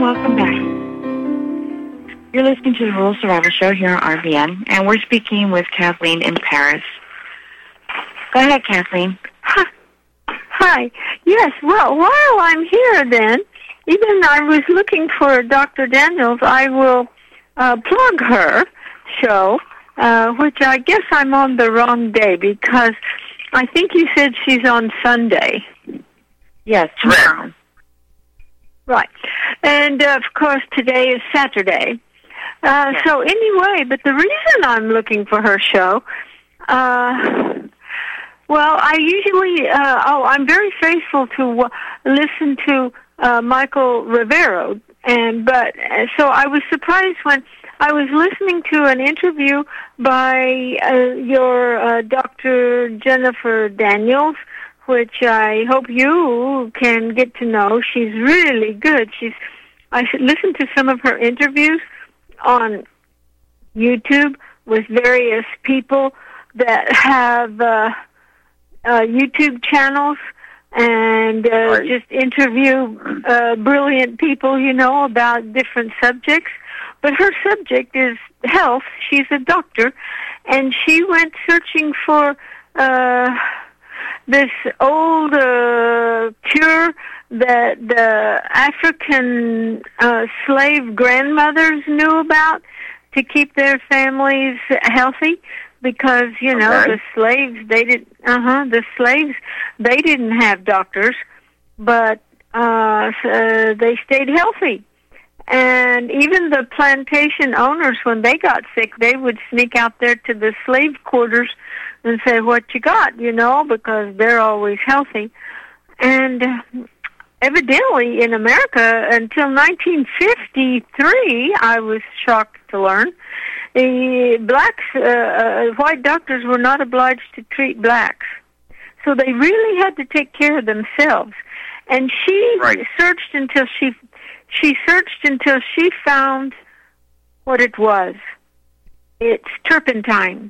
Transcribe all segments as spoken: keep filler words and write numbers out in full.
welcome back. You're listening to the Rural Survival Show here on R B N, and we're speaking with Kathleen in Paris. Go ahead, Kathleen. Hi. Yes, well, while I'm here then, even I was looking for Doctor Daniels, I will uh, plug her show, uh, which I guess I'm on the wrong day because I think you said she's on Sunday. Yes, tomorrow. Right. And, uh, of course, today is Saturday. Uh, yes. So anyway, but the reason I'm looking for her show, uh, well, I usually, uh, oh, I'm very faithful to uh, listen to uh, Michael Rivero, and but uh, so I was surprised when I was listening to an interview by uh, your uh, Doctor Jennifer Daniels, which I hope you can get to know. She's really good. She's I listened to some of her interviews on YouTube with various people that have uh, uh, YouTube channels and uh, right. just interview uh, brilliant people, you know, about different subjects. But her subject is health. She's a doctor, and she went searching for uh, this old uh, cure that the African uh, slave grandmothers knew about to keep their families healthy, because you know okay. the slaves they did uh huh the slaves they didn't have doctors, but uh, uh they stayed healthy. And even the plantation owners, when they got sick, they would sneak out there to the slave quarters and say, "What you got?" You know, because they're always healthy. And uh, evidently, in America, until nineteen fifty-three, I was shocked to learn, the blacks, uh, uh, white doctors were not obliged to treat blacks. So they really had to take care of themselves. And she right. searched until she, she searched until she found what it was. It's turpentine.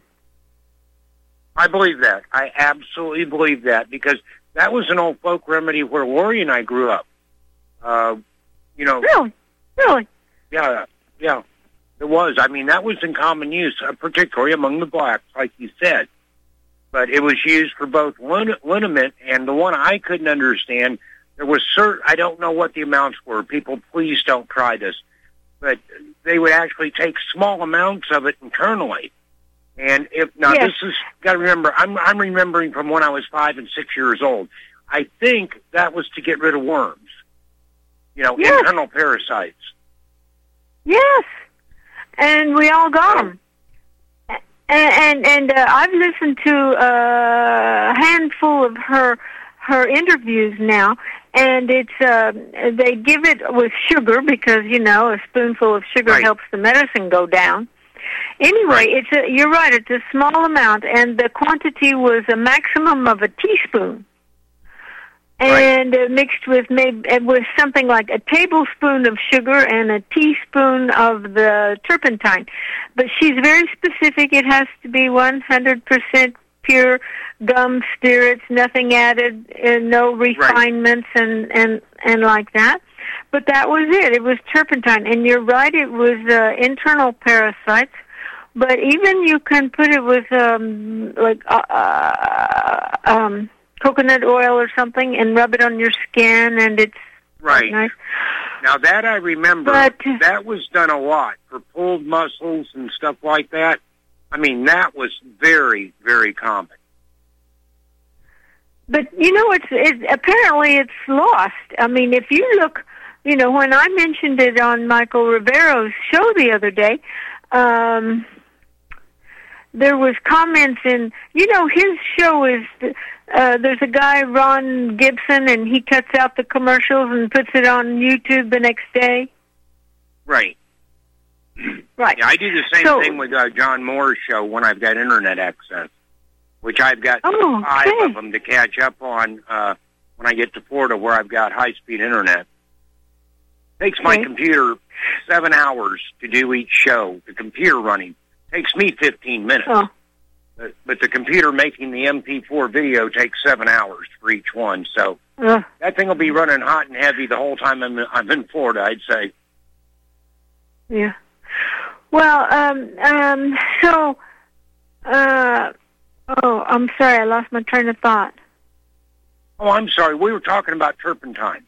I believe that. I absolutely believe that, because that was an old folk remedy where Lori and I grew up. Uh, you know. Really? Really? Yeah, yeah. It was. I mean, that was in common use, uh, particularly among the blacks, like you said. But it was used for both lin- liniment and the one I couldn't understand. There was certain, I don't know what the amounts were. People, please don't try this. But they would actually take small amounts of it internally. And if now yes. this is, got to remember, I'm I'm remembering from when I was five and six years old. I think that was to get rid of worms. You know, yes. internal parasites. Yes. And we all got them. And and, and uh, I've listened to a handful of her her interviews now, and it's uh, they give it with sugar because you know a spoonful of sugar right. helps the medicine go down. Anyway, right. it's a, you're right. It's a small amount, and the quantity was a maximum of a teaspoon. And right. uh, mixed with maybe with something like a tablespoon of sugar and a teaspoon of the turpentine. But she's very specific. It has to be one hundred percent pure gum spirits, nothing added, and no refinements right. and, and, and like that. But that was it. It was turpentine. And you're right, it was uh, internal parasites. But even you can put it with um, like uh, uh, um, coconut oil or something and rub it on your skin, and it's right. nice. Now that I remember, but, that was done a lot for pulled muscles and stuff like that. I mean, that was very, very common. But you know, it's it, apparently it's lost. I mean, if you look, you know, when I mentioned it on Michael Rivero's show the other day. Um, There was comments in, you know, his show is, uh, there's a guy, Ron Gibson, and he cuts out the commercials and puts it on YouTube the next day. Right. Right. Yeah, I do the same so, thing with uh, John Moore's show when I've got internet access, which I've got oh, five okay. of them to catch up on uh, when I get to Florida where I've got high-speed internet. It takes my okay. computer seven hours to do each show, the computer running. Takes me fifteen minutes, oh. but, but the computer making the M P four video takes seven hours for each one. So uh. that thing will be running hot and heavy the whole time I'm, I'm in Florida, I'd say. Yeah. Well, um, um, so, uh, oh, I'm sorry, I lost my train of thought. Oh, I'm sorry. We were talking about turpentine.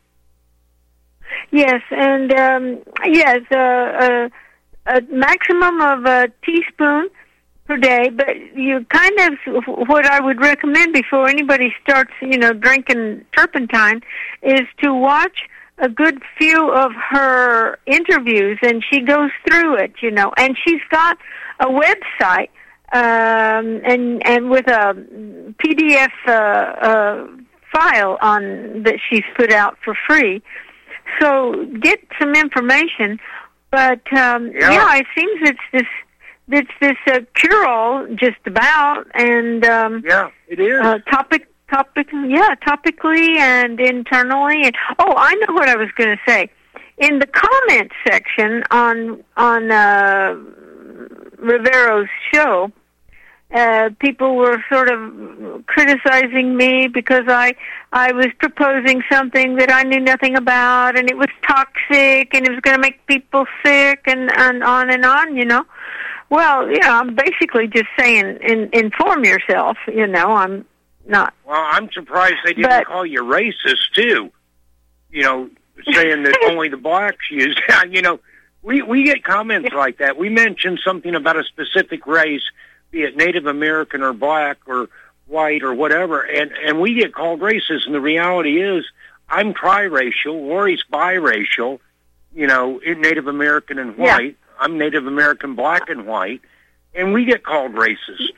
Yes, and, um, yes, uh, uh, a maximum of a teaspoon per day, but you kind of, what I would recommend before anybody starts, you know, drinking turpentine is to watch a good few of her interviews, and she goes through it, you know, and she's got a website, um, and, and with a P D F, uh, uh, file on, that she's put out for free. So get some information, but, um, yeah. yeah, it seems it's this, it's this, uh, cure-all just about, and, um, yeah, it is. Uh, topic, Topic, yeah, topically and internally. And oh, I know what I was going to say. In the comment section on on uh, Rivero's show, uh, people were sort of criticizing me because I I was proposing something that I knew nothing about, and it was toxic, and it was going to make people sick, and, and on and on. You know. Well, yeah, I'm basically just saying, in, inform yourself. You know, I'm. Not. Well, I'm surprised they didn't but, call you racist, too. You know, saying that only the blacks use You know, we, we get comments like that. We mention something about a specific race, be it Native American or black or white or whatever, and, and we get called racist. And the reality is, I'm triracial. Lori's biracial, you know, Native American and white. Yeah. I'm Native American black and white. And we get called racist.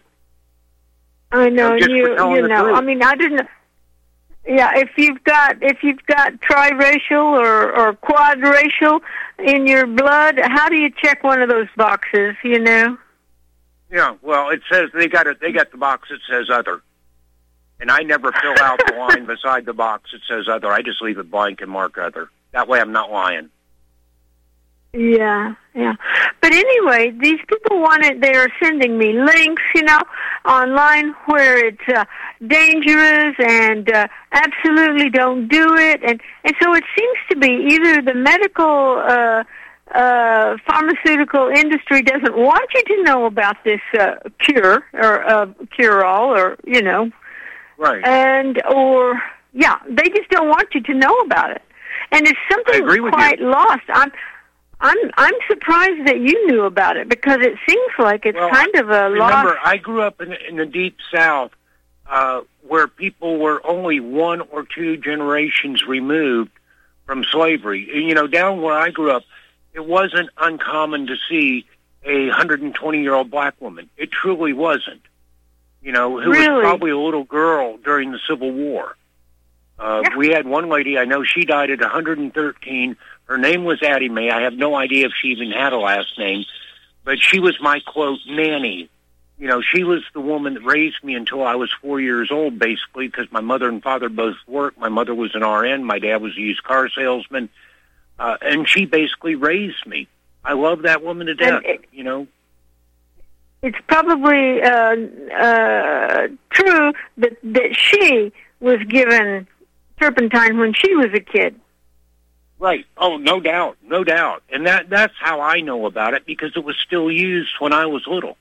I know, you, you, you know, truth. I mean, I didn't, yeah, if you've got, if you've got triracial or, or quadracial in your blood, how do you check one of those boxes, you know? Yeah, well, it says, they got it, they got the box that says other. And I never fill out the line beside the box that says other. I just leave it blank and mark other. That way I'm not lying. Yeah, yeah. But anyway, these people wanted, they are sending me links, you know, online where it's uh, dangerous and uh, absolutely don't do it. And, and so it seems to be either the medical, uh, uh, pharmaceutical industry doesn't want you to know about this uh, cure or uh, cure-all or, you know. Right. And, or, yeah, they just don't want you to know about it. And it's something quite you. lost. I'm, I'm I'm surprised that you knew about it because it seems like it's well, kind of a remember, lost. Remember, I grew up in, in the deep South, uh, where people were only one or two generations removed from slavery. You know, down where I grew up, it wasn't uncommon to see a one hundred twenty year old black woman. It truly wasn't. You know, who really? was probably a little girl during the Civil War. Uh, yeah. We had one lady, I know she died at one hundred thirteen. Her name was Addie Mae. I have no idea if she even had a last name, but she was my, quote, nanny. You know, she was the woman that raised me until I was four years old, basically, because my mother and father both worked. My mother was an R N. My dad was a used car salesman. Uh, and she basically raised me. I love that woman to death, it, you know. It's probably uh, uh, true that, that she was given turpentine when she was a kid. Right. Oh, no doubt. No doubt. And that that's how I know about it, because it was still used when I was little.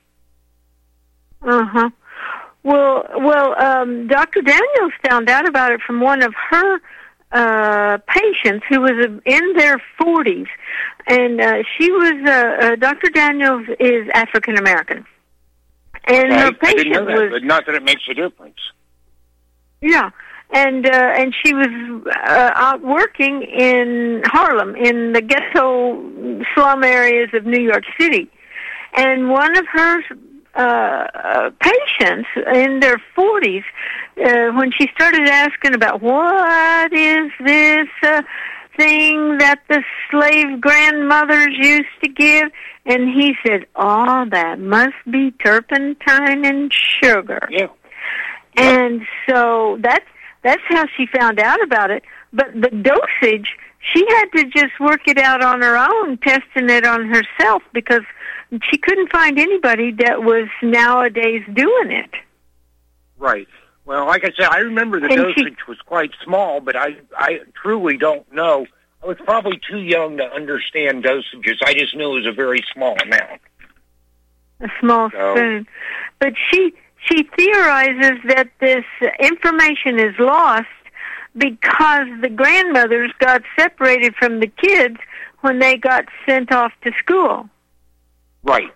Uh-huh. Well, well, um, Doctor Daniels found out about it from one of her uh, patients who was in their forties. And uh, she was, uh, uh, Doctor Daniels is African-American. And okay. her patient I didn't know that, was... but not that it makes a difference. Yeah. And uh, and she was uh, out working in Harlem, in the ghetto slum areas of New York City. And one of her uh, patients in their forties, uh, when she started asking about what is this uh, thing that the slave grandmothers used to give, and he said, oh, that must be turpentine and sugar. Yeah. And so that's That's how she found out about it. But the dosage, she had to just work it out on her own, testing it on herself, because she couldn't find anybody that was nowadays doing it. Right. Well, like I said, I remember the and dosage she, was quite small, but I, I truly don't know. I was probably too young to understand dosages. I just knew it was a very small amount. A small So- spoon. But she she theorizes that this information is lost because the grandmothers got separated from the kids when they got sent off to school. Right.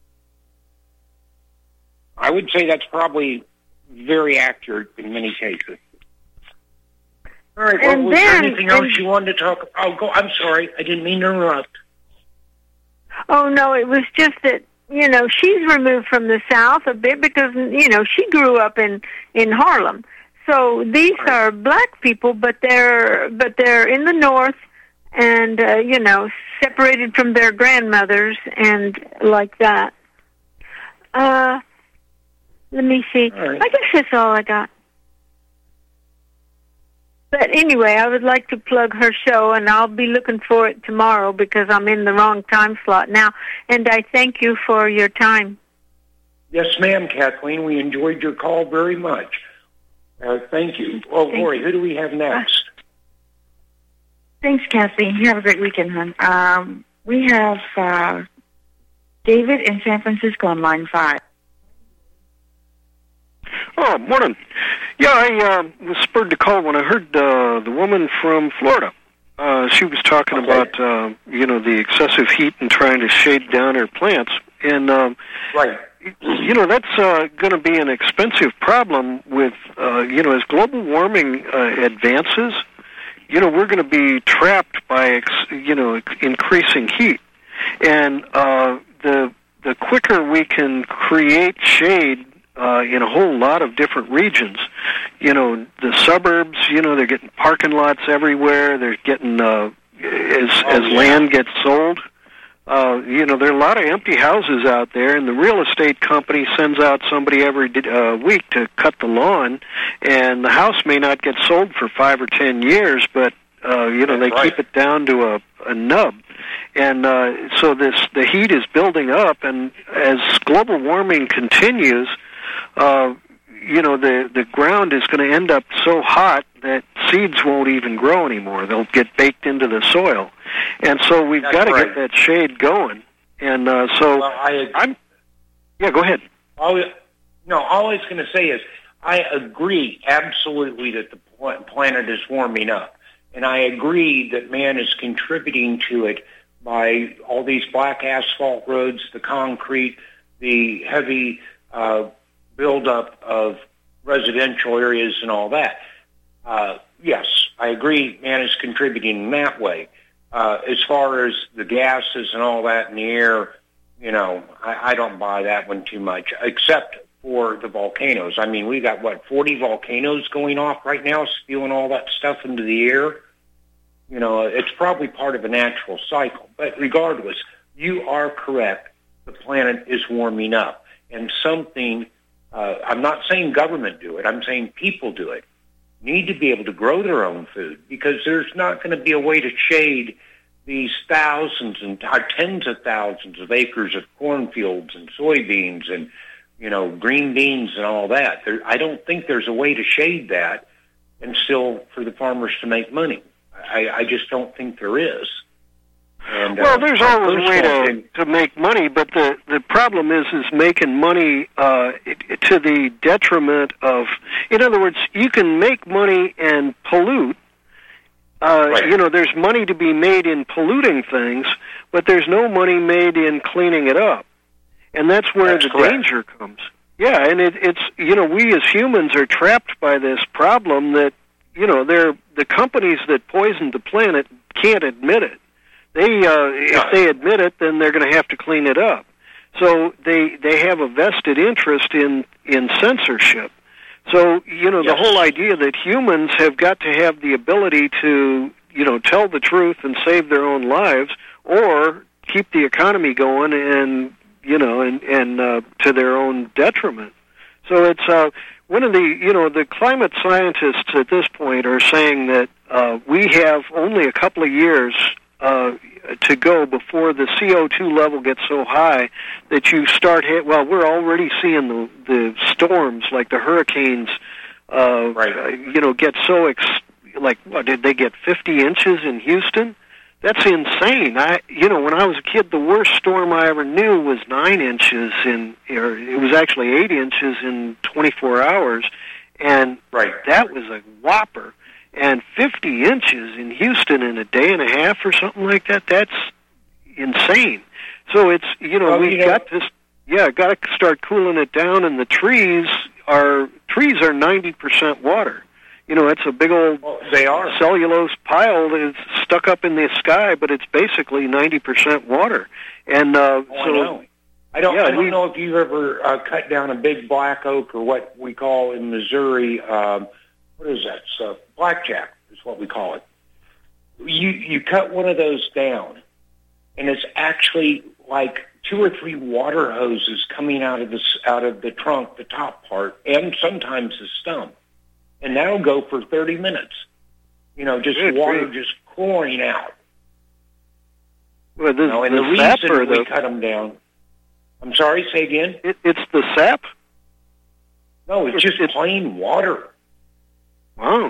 I would say that's probably very accurate in many cases. All right, well, And was then- there anything else and- you wanted to talk about? Oh, go, I'm sorry. I didn't mean to interrupt. Oh, no, it was just that, you know, she's removed from the South a bit because, you know, she grew up in, in Harlem. So these Right. are black people, but they're but they're in the North and, uh, you know, separated from their grandmothers and like that. Uh, let me see. All right. I guess that's all I got. But anyway, I would like to plug her show, and I'll be looking for it tomorrow because I'm in the wrong time slot now. And I thank you for your time. Yes, ma'am, Kathleen. We enjoyed your call very much. Uh, thank you. Oh, Thank Lori, you. who do we have next? Thanks, Kathleen. You have a great weekend, hon. Um, we have uh, David in San Francisco on line five. Oh, morning. Yeah, I uh, was spurred to call when I heard uh, the woman from Florida. Uh, she was talking Okay. about, uh, you know, the excessive heat and trying to shade down her plants. And, um, Right. you know, that's uh, going to be an expensive problem with, uh, you know, as global warming uh, advances, you know, we're going to be trapped by, ex- you know, increasing heat. And uh, the the quicker we can create shade uh, in a whole lot of different regions, you know, the suburbs, you know, they're getting parking lots everywhere. They're getting, uh, as, Oh, as yeah. land gets sold, uh, you know, there are a lot of empty houses out there, and the real estate company sends out somebody every uh, week to cut the lawn, and the house may not get sold for five or ten years, but, uh, you know, That's they right. keep it down to a, a nub. And uh, so this the heat is building up, and as global warming continues, uh, you know, the, the ground is going to end up so hot that seeds won't even grow anymore. They'll get baked into the soil. And so we've That's got to right. get that shade going. And uh, so Well, I, I'm, yeah, go ahead. all, no, all I was going to say is I agree absolutely that the pl- planet is warming up. And I agree that man is contributing to it by all these black asphalt roads, the concrete, the heavy uh, buildup of residential areas and all that. Uh, yes, I agree man is contributing in that way. Uh, as far as the gases and all that in the air, you know, I, I don't buy that one too much, except for the volcanoes. I mean, we got, what, forty volcanoes going off right now, spewing all that stuff into the air? You know, it's probably part of a natural cycle. But regardless, you are correct. The planet is warming up. And something, uh, I'm not saying government do it, I'm saying people do it, need to be able to grow their own food, because there's not going to be a way to shade these thousands and uh, tens of thousands of acres of cornfields and soybeans and, you know, green beans and all that. There, I don't think there's a way to shade that and still for the farmers to make money. I, I just don't think there is. And, Well, uh, there's my always a way personal to, opinion- to make money, but the, the problem is is making money uh, it- to the detriment of. In other words, you can make money and pollute. Uh, Right. You know, there's money to be made in polluting things, but there's no money made in cleaning it up, and that's where That's the correct. danger comes. Yeah, and it, it's you know we as humans are trapped by this problem that you know they're the companies that poisoned the planet can't admit it. They, uh, if they admit it, then they're going to have to clean it up. So they they have a vested interest in in censorship. So you know Yes. the whole idea that humans have got to have the ability to you know tell the truth and save their own lives, or keep the economy going and you know and and uh, to their own detriment. So it's uh, one of the you know the climate scientists at this point are saying that uh, we have only a couple of years uh, to go before the C O two level gets so high that you start hit. Well, we're already seeing the the storms like the hurricanes, uh, Right. uh, you know, get so ex- like, what, did they get fifty inches in Houston? That's insane. I, you know, when I was a kid, the worst storm I ever knew was nine inches in, or it was actually eight inches in twenty-four hours, and right. that was a whopper. And fifty inches in Houston in a day and a half or something like that, that's insane. So it's, you know, well, we've you know, got this, yeah, got to start cooling it down, and the trees are, trees are ninety percent water. You know, it's a big old well, they are. cellulose pile that's stuck up in the sky, but it's basically ninety percent water. And uh, oh, so, I know. I don't, yeah, I don't we, know if you've ever uh, cut down a big black oak, or what we call in Missouri, um, what is that stuff? Blackjack is what we call it. You you cut one of those down, and it's actually like two or three water hoses coming out of the out of the trunk, the top part, and sometimes the stump. And that'll go for thirty minutes. You know, just Good water grief. just pouring out. well, this, You know, and the, the sap reason or we the, cut them down. I'm sorry, say again? it, it's the sap? No, it's just It's- plain water. Wow.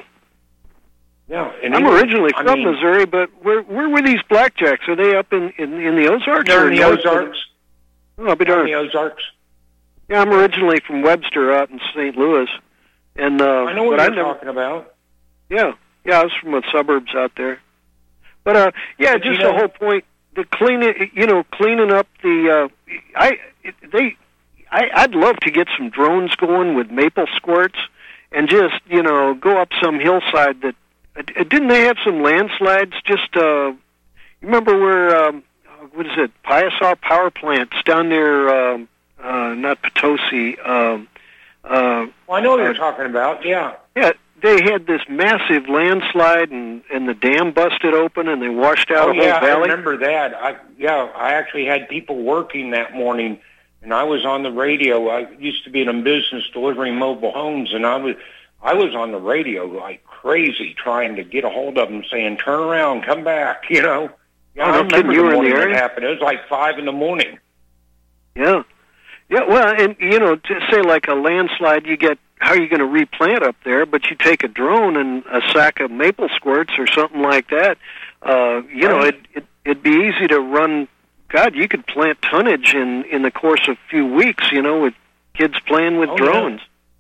Yeah, and I'm even- originally I from mean, Missouri, but where where were these blackjacks? Are they up in, in, in the Ozarks? They're or in the north of- Ozarks. Oh, I'll be They're in darned. the Ozarks. Yeah, I'm originally from Webster out in Saint Louis. And, uh, I know what but you're I never, talking about. Yeah, yeah, I was from the suburbs out there. But uh, yeah, But, just you know- the whole point, the cleaning, you know, cleaning up the. Uh, I they, I, I'd love to get some drones going with maple squirts, and just you know go up some hillside that. Uh, didn't they have some landslides? Just uh, you remember where um, what is it? Piasaw Power Plants down near um, uh, not Potosi. Um, uh, Well, I know what uh, you're talking about, yeah. Yeah, they had this massive landslide, and, and the dam busted open, and they washed out Oh, a whole yeah, I valley. remember that. I Yeah, I actually had people working that morning, and I was on the radio. I used to be in a business delivering mobile homes, and I was I was on the radio like crazy trying to get a hold of them, saying, turn around, come back, you know. Yeah, Oh, no I remember kidding, you the were in the morning that area? happened. It was like five in the morning. Yeah, yeah. Well, and you know, to say like a landslide, you get how are you going to replant up there? But you take a drone and a sack of maple squirts or something like that. Uh, you know, Right. it, it it'd be easy to run. God, you could plant tonnage in in the course of a few weeks. You know, with kids playing with Oh, drones.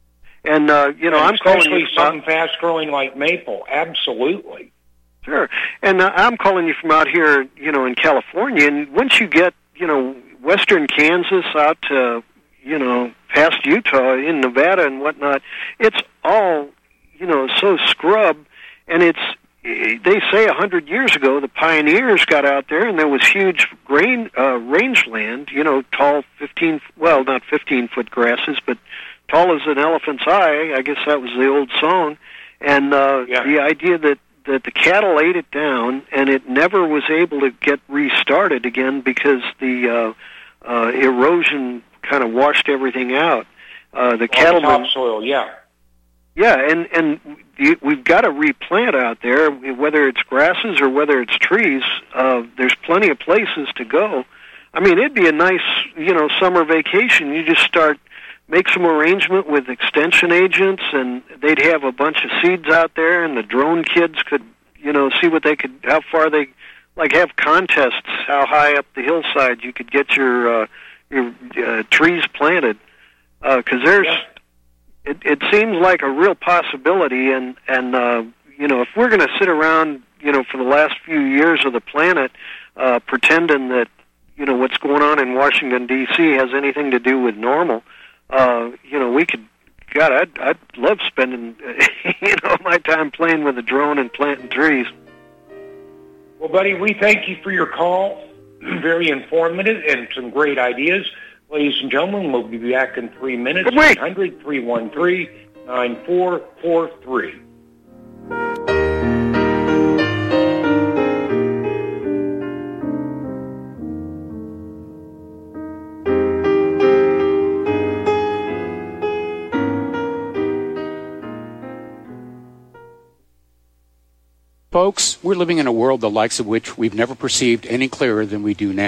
And uh, you know, And I'm calling especially you. something fast-growing like maple. Absolutely. Sure. And uh, I'm calling you from out here, you know, in California. And once you get, you know, western Kansas out to, you know, past Utah, in Nevada and whatnot, it's all, you know, so scrub. And it's, they say a hundred years ago, the pioneers got out there and there was huge grain, uh, rangeland, you know, tall fifteen, well, not fifteen-foot grasses, but tall as an elephant's eye. I guess that was the old song. And uh, Yeah. the idea that that the cattle ate it down, and it never was able to get restarted again because the uh, uh, erosion kind of washed everything out. Uh, the Well, cattlemen, topsoil, yeah. yeah, and and the, we've got to replant out there, whether it's grasses or whether it's trees. Uh, there's plenty of places to go. I mean, it'd be a nice, you know, summer vacation. You just start. Make some arrangement with extension agents, and they'd have a bunch of seeds out there, and the drone kids could, you know, see what they could, how far they, like have contests, how high up the hillside you could get your uh, your uh, trees planted, because there's, Yeah. it, it seems like a real possibility, and and uh, you know, if we're going to sit around, you know, for the last few years of the planet, uh, pretending that, you know, what's going on in Washington D C has anything to do with normal. Uh, you know, we could, God, I'd, I'd love spending, you know, my time playing with a drone and planting trees. Well, buddy, we thank you for your call. Very informative and some great ideas. Ladies and gentlemen, we'll be back in three minutes. Wait. eight hundred, three one three, nine four four three. Folks, we're living in a world the likes of which we've never perceived any clearer than we do now.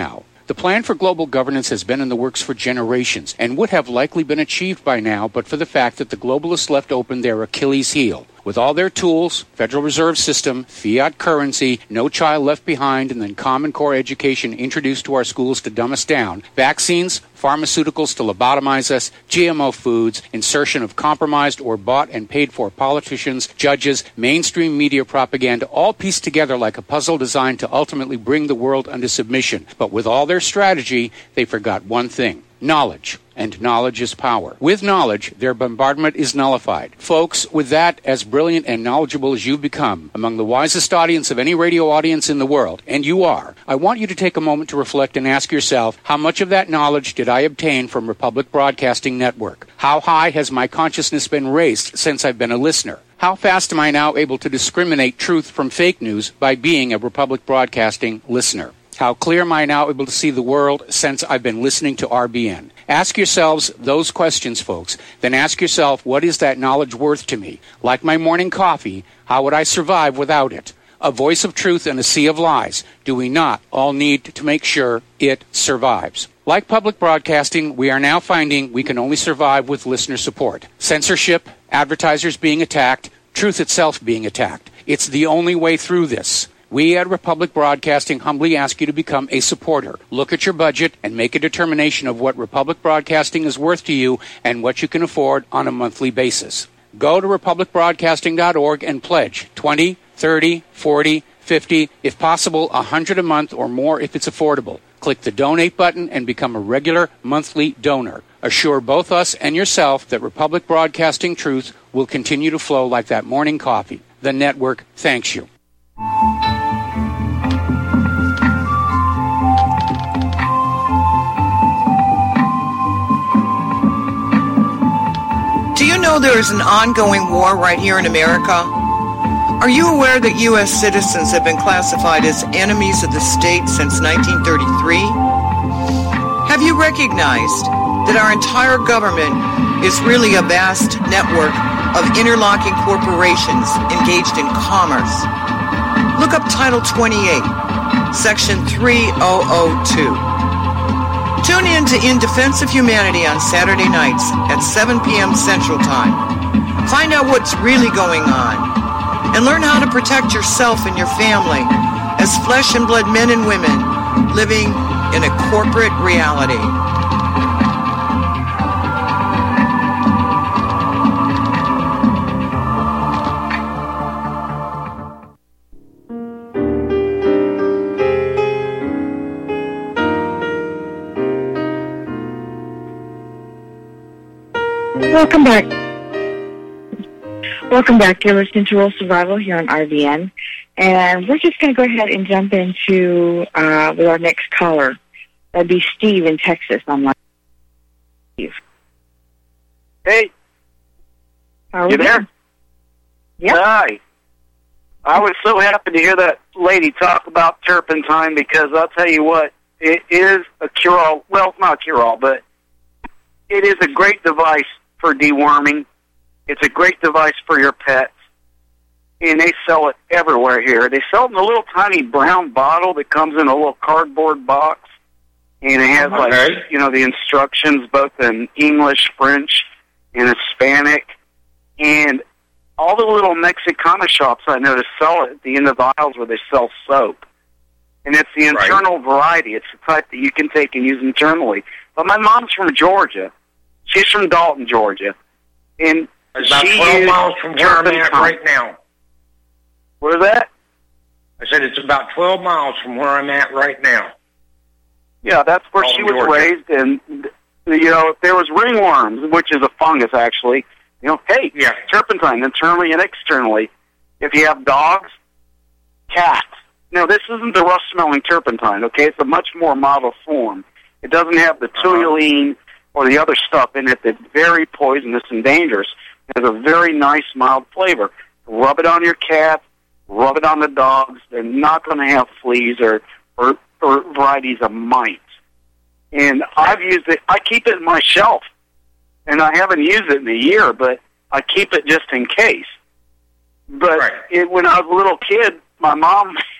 The plan for global governance has been in the works for generations and would have likely been achieved by now but for the fact that the globalists left open their Achilles heel. With all their tools, Federal Reserve System, fiat currency, no child left behind, and then Common Core education introduced to our schools to dumb us down, vaccines, pharmaceuticals to lobotomize us, G M O foods, insertion of compromised or bought and paid for politicians, judges, mainstream media propaganda, all pieced together like a puzzle designed to ultimately bring the world under submission. But with all their strategy, they forgot one thing. Knowledge. And knowledge is power. With knowledge, their bombardment is nullified. Folks, with that, as brilliant and knowledgeable as you've become, among the wisest audience of any radio audience in the world, and you are, I want you to take a moment to reflect and ask yourself, how much of that knowledge did I obtain from Republic Broadcasting Network? How high has my consciousness been raised since I've been a listener? How fast am I now able to discriminate truth from fake news by being a Republic Broadcasting listener? How clear am I now able to see the world since I've been listening to R B N? Ask yourselves those questions, folks. Then ask yourself, what is that knowledge worth to me? Like my morning coffee, how would I survive without it? A voice of truth in a sea of lies. Do we not all need to make sure it survives? Like public broadcasting, we are now finding we can only survive with listener support. Censorship, advertisers being attacked, truth itself being attacked. It's the only way through this. We at Republic Broadcasting humbly ask you to become a supporter. Look at your budget and make a determination of what Republic Broadcasting is worth to you and what you can afford on a monthly basis. Go to republic broadcasting dot org and pledge twenty, thirty, forty, fifty, if possible, one hundred a month or more if it's affordable. Click the donate button and become a regular monthly donor. Assure both us and yourself that Republic Broadcasting truth will continue to flow like that morning coffee. The network thanks you. Do you know there is an ongoing war right here in America? Are you aware that U S citizens have been classified as enemies of the state since nineteen thirty-three? Have you recognized that our entire government is really a vast network of interlocking corporations engaged in commerce? Look up Title twenty-eight, Section three thousand two. Tune in to In Defense of Humanity on Saturday nights at seven p.m. Central Time. Find out what's really going on and learn how to protect yourself and your family as flesh and blood men and women living in a corporate reality. Welcome back. Welcome back. You're listening to Rural Survival here on R V N. And we're just going to go ahead and jump into uh, with our next caller. That'd be Steve in Texas. I'm Steve. Hey. How are you we there? doing? Yep. Hi. I was so happy to hear that lady talk about turpentine because I'll tell you what, it is a cure-all. Well, not a cure-all, but it is a great device for deworming. It's a great device for your pets. And they sell it everywhere here. They sell it in a little tiny brown bottle that comes in a little cardboard box. And it has, okay. like, you know, the instructions both in English, French, and Hispanic. And all the little Mexicana shops I know to sell it at the end of the aisles where they sell soap. And it's the internal right. variety. It's the type that you can take and use internally. But my mom's from Georgia. She's from Dalton, Georgia. And it's about she twelve miles from where I'm at right now. Where's that? I said it's about twelve miles from where I'm at right now. Yeah, that's where Dalton, she was Georgia. raised. And, you know, if there was ringworms, which is a fungus, actually, you know, hey, yeah. turpentine, internally and externally. If you have dogs, cats. Now, this isn't the rust-smelling turpentine, okay? It's a much more mild form. It doesn't have the toluene uh-huh. or the other stuff in it that's very poisonous and dangerous. It has a very nice, mild flavor. Rub it on your cat, rub it on the dogs. They're not going to have fleas or, or, or varieties of mites. And I've used it. I keep it in my shelf. And I haven't used it in a year, but I keep it just in case. But right. it, when I was a little kid, my mom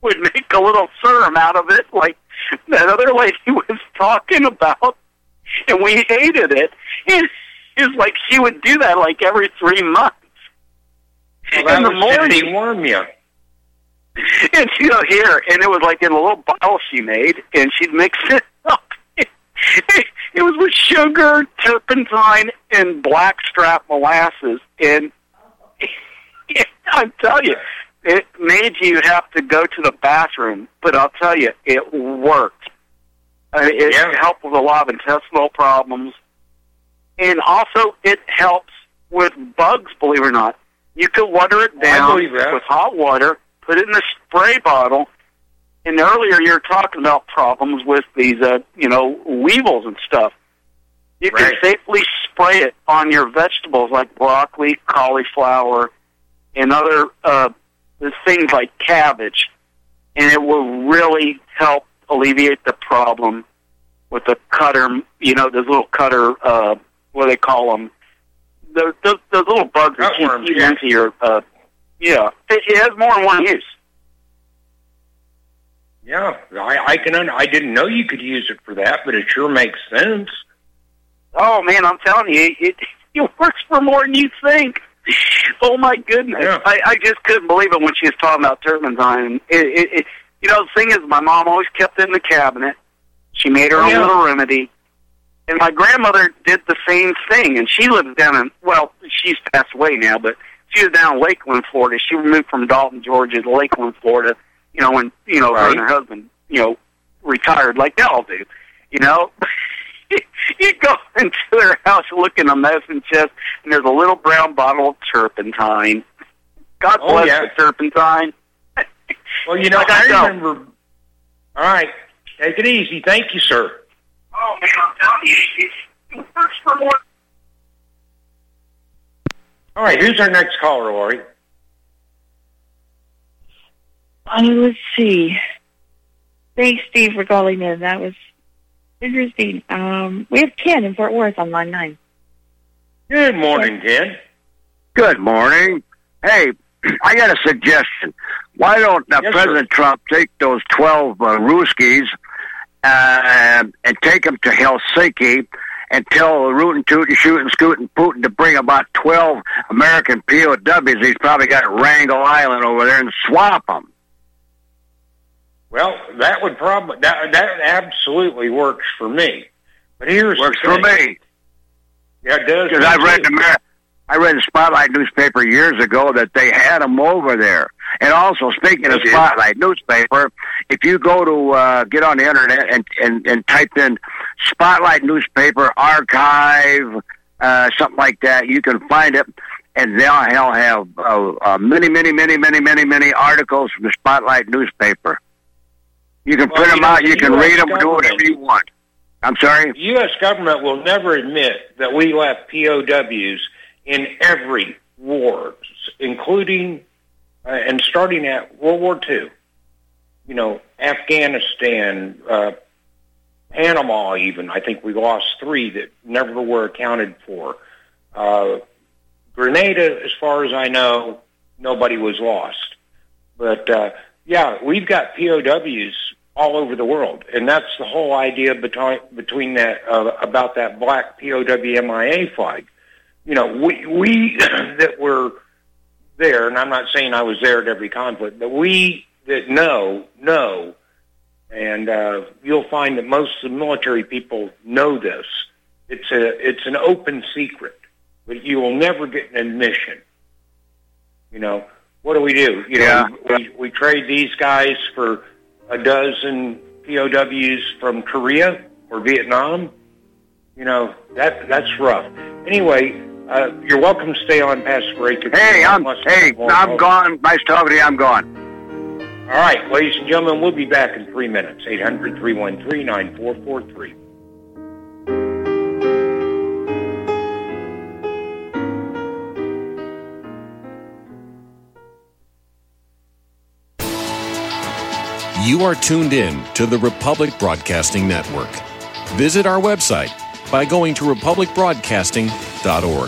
would make a little serum out of it, like that other lady was talking about, and we hated it. And it's like she would do that like every three months. Well, that in the was morning. to deworm you. And she'd go here, and it was like in a little bottle she made, and she'd mix it up. It was with sugar, turpentine, and blackstrap molasses. And I tell you, it made you have to go to the bathroom. But I'll tell you, it worked. Uh, it Yeah. helped with a lot of intestinal problems. And also, it helps with bugs, believe it or not. You could water it I down believe that. with hot water, put it in a spray bottle. And earlier you were talking about problems with these, uh, you know, weevils and stuff. You can Right. safely spray it on your vegetables like broccoli, cauliflower, and other uh, things like cabbage. And it will really help alleviate the problem with the cutter, you know, those little cutter, uh, what do they call them? Those, those, those little bugs that keep Cutworms, eating yeah. into your, uh, yeah. It, it has more than one use. Yeah, I, I can. Un- I didn't know you could use it for that, but it sure makes sense. Oh, man, I'm telling you, it, it works for more than you think. Oh, my goodness. Yeah. I, I just couldn't believe it when she was talking about turpentine. It, it, it, you know, the thing is, my mom always kept it in the cabinet. She made her Oh, own yeah. little remedy. And my grandmother did the same thing, and she lives down in, well, she's passed away now, but she was down in Lakeland, Florida. She moved from Dalton, Georgia to Lakeland, Florida, you know, when, you know, her and her husband, you know, retired like they all do, you know. You go into their house, look in a medicine chest, and there's a little brown bottle of turpentine. God Oh, bless yeah. the turpentine. Well, you know, Like I I know. remember. All right, take it easy. Thank you, sir. Oh, man, I'm telling you, it works for more. All right, who's our next caller, Lori? Uh, let's see. Thanks, Steve, for calling in. That was interesting. Um, we have Ken in Fort Worth on line nine. Good morning, Ken. Good morning. Hey, I got a suggestion. Why don't uh, Yes, President Trump take those twelve uh, Ruskies uh, and take them to Helsinki and tell Rootin' Tootin' Shootin' Scootin' Putin to bring about twelve American P O Ws he's probably got at Wrangel Island over there and swap them? Well, that would probably that that absolutely works for me. But here's Works the for thing. me. Yeah, it does. Because me I read too. the Amer- I read the Spotlight newspaper years ago that they had them over there. And also, speaking of They did. Spotlight newspaper, if you go to uh, get on the internet and, and, and type in Spotlight newspaper archive, uh, something like that, you can find it. And they'll they'll have uh, uh, many, many, many, many, many, many articles from the Spotlight newspaper. You can Well, print you them know, out. You the can U S read them. Do government- whatever you want. I'm sorry. The U S government will never admit that we left P O Ws in every war, including uh, and starting at World War Two. You know, Afghanistan, uh, Panama even. I think we lost three that never were accounted for. Uh, Grenada, as far as I know, nobody was lost. But, uh, yeah, we've got P O Ws all over the world, and that's the whole idea between between that uh, about that black P O W M I A flag. You know, we we that were there, and I'm not saying I was there at every conflict, but we that know know, and uh, you'll find that most of the military people know this. It's a it's an open secret, but you will never get an admission. You know, what do we do? You Yeah. know, we we trade these guys for a dozen P O Ws from Korea or Vietnam. You know, that that's rough. Anyway, uh, you're welcome to stay on past the break. if Hey, you I'm want. hey, Well, I'm well, gone. Nice talking to you. I'm gone. All right, ladies and gentlemen, we'll be back in three minutes. eight hundred, three one three, nine four four three. You are tuned in to the Republic Broadcasting Network. Visit our website by going to republic broadcasting dot org.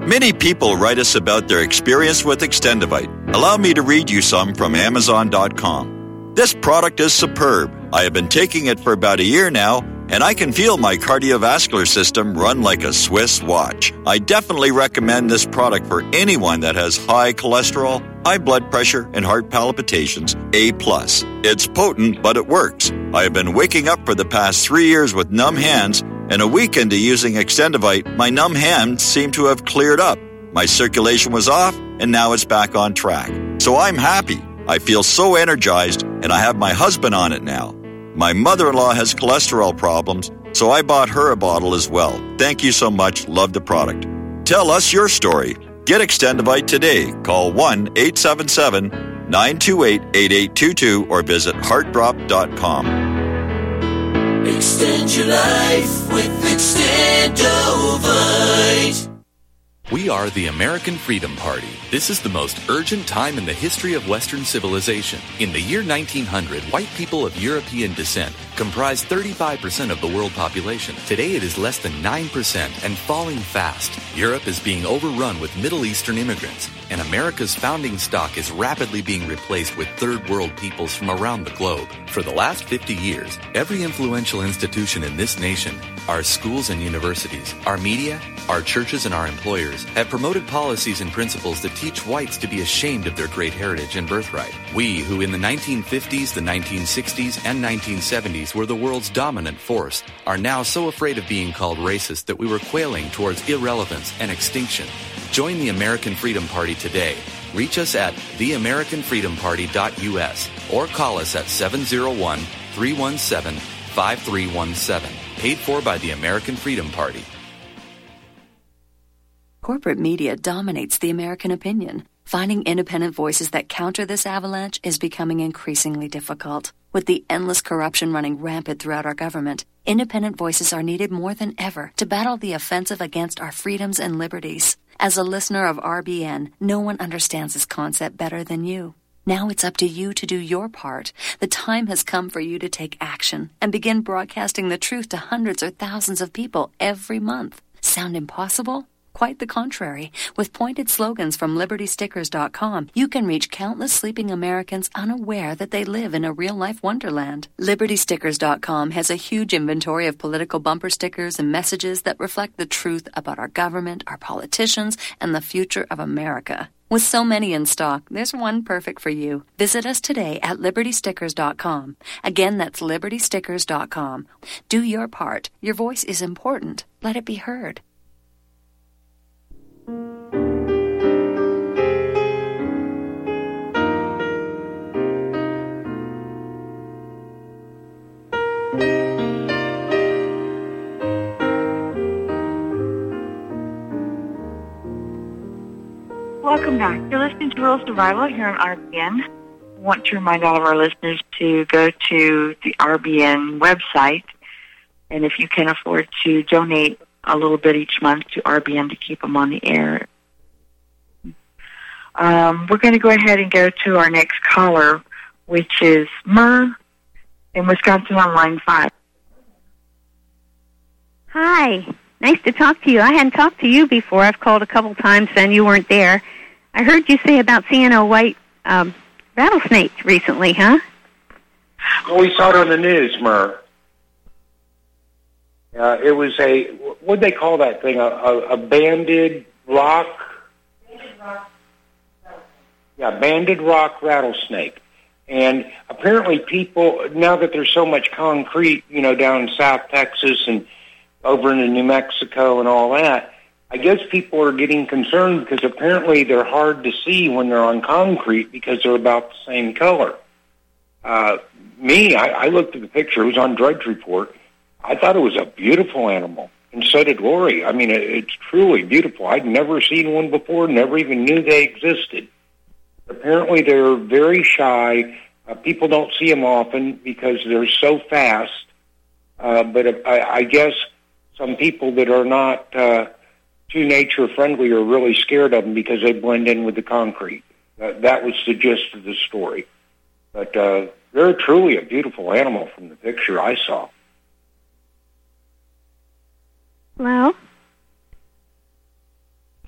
Many people write us about their experience with Extendivite. Allow me to read you some from Amazon dot com. This product is superb. I have been taking it for about a year now, and I can feel my cardiovascular system run like a Swiss watch. I definitely recommend this product for anyone that has high cholesterol, high blood pressure, and heart palpitations, A plus. It's potent, but it works. I have been waking up for the past three years with numb hands, and a week into using Extendivite, my numb hands seem to have cleared up. My circulation was off, and now it's back on track. So I'm happy. I feel so energized, and I have my husband on it now. My mother-in-law has cholesterol problems, so I bought her a bottle as well. Thank you so much. Love the product. Tell us your story. Get Extendivite today. Call one eight seven seven, nine two eight, eight eight two two or visit heart drop dot com. Extend your life with Extendovite. We are the American Freedom Party. This is the most urgent time in the history of Western civilization. In the year nineteen hundred, white people of European descent comprised thirty-five percent of the world population. Today it is less than nine percent and falling fast. Europe is being overrun with Middle Eastern immigrants, and America's founding stock is rapidly being replaced with third world peoples from around the globe. For the last fifty years, every influential institution in this nation, our schools and universities, our media, our churches and our employers have promoted policies and principles that teach whites to be ashamed of their great heritage and birthright. We, who in the nineteen fifties, the nineteen sixties, and nineteen seventies were the world's dominant force, are now so afraid of being called racist that we were quailing towards irrelevance and extinction. Join the American Freedom Party today. Reach us at the american freedom party dot u s or call us at seven oh one, three one seven, five three one seven. Paid for by the American Freedom Party. Corporate media dominates the American opinion. Finding independent voices that counter this avalanche is becoming increasingly difficult. With the endless corruption running rampant throughout our government, independent voices are needed more than ever to battle the offensive against our freedoms and liberties. As a listener of R B N, no one understands this concept better than you. Now it's up to you to do your part. The time has come for you to take action and begin broadcasting the truth to hundreds or thousands of people every month. Sound impossible? Quite the contrary. With pointed slogans from liberty stickers dot com, you can reach countless sleeping Americans unaware that they live in a real-life wonderland. liberty stickers dot com has a huge inventory of political bumper stickers and messages that reflect the truth about our government, our politicians, and the future of America. With so many in stock, there's one perfect for you. Visit us today at liberty stickers dot com. Again, that's liberty stickers dot com. Do your part. Your voice is important. Let it be heard. Welcome back. You're listening to Rural Survival here on R B N. I want to remind all of our listeners to go to the R B N website, and if you can afford to donate a little bit each month to R B N to keep them on the air. Um, we're going to go ahead and go to our next caller, which is Myrrh in Wisconsin on line five. Hi. Nice to talk to you. I hadn't talked to you before. I've called a couple times and you weren't there. I heard you say about seeing a white um, rattlesnake recently, huh? Well, we saw it on the news, Myrrh. Uh, it was a, what'd they call that thing, a, a, a banded rock? Yeah, banded rock rattlesnake. And apparently people, now that there's so much concrete, you know, down in South Texas and over into New Mexico and all that, I guess people are getting concerned because apparently they're hard to see when they're on concrete because they're about the same color. Uh, me, I, I looked at the picture. It was on Drudge Report. I thought it was a beautiful animal, and so did Lori. I mean, it, it's truly beautiful. I'd never seen one before, never even knew they existed. Apparently they're very shy. Uh, people don't see them often because they're so fast. Uh, but uh, I, I guess some people that are not uh, too nature-friendly are really scared of them because they blend in with the concrete. Uh, that was the gist of the story. But uh, they're truly a beautiful animal from the picture I saw. Hello?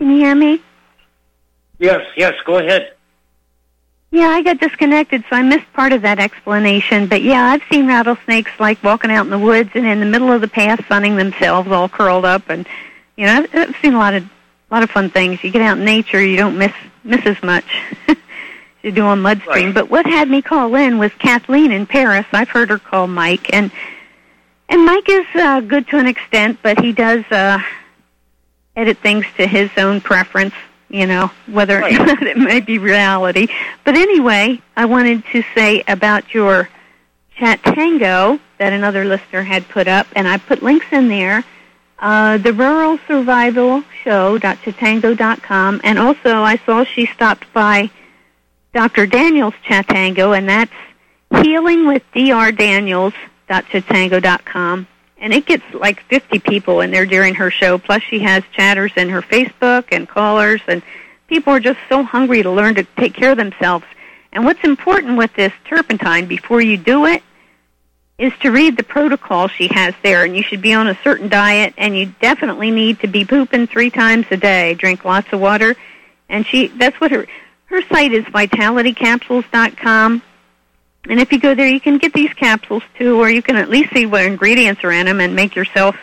Can you hear me? Yes, yes, go ahead. Yeah, I got disconnected, so I missed part of that explanation. But yeah, I've seen rattlesnakes like walking out in the woods and in the middle of the path sunning themselves all curled up. And, you know, I've, I've seen a lot of a lot of fun things. You get out in nature, you don't miss miss as much as you do on Mudstream. Right. But what had me call in was Kathleen in Paris. I've heard her call Mike. And, and Mike is uh, good to an extent, but he does uh, edit things to his own preference. You know, whether right. or not it may be reality. But anyway, I wanted to say about your chat tango that another listener had put up, and I put links in there, uh, the Rural Survival Show dot chatango dot com, and also I saw she stopped by Doctor Daniels' Chatango, and that's healing with d r daniels dot chatango dot com. And it gets like fifty people in there during her show. Plus, she has chatters in her Facebook and callers, and people are just so hungry to learn to take care of themselves. And what's important with this turpentine before you do it is to read the protocol she has there. And you should be on a certain diet, and you definitely need to be pooping three times a day. Drink lots of water. And she that's what her her site is, vitality capsules dot com. And if you go there, you can get these capsules, too, or you can at least see what ingredients are in them and make yourself,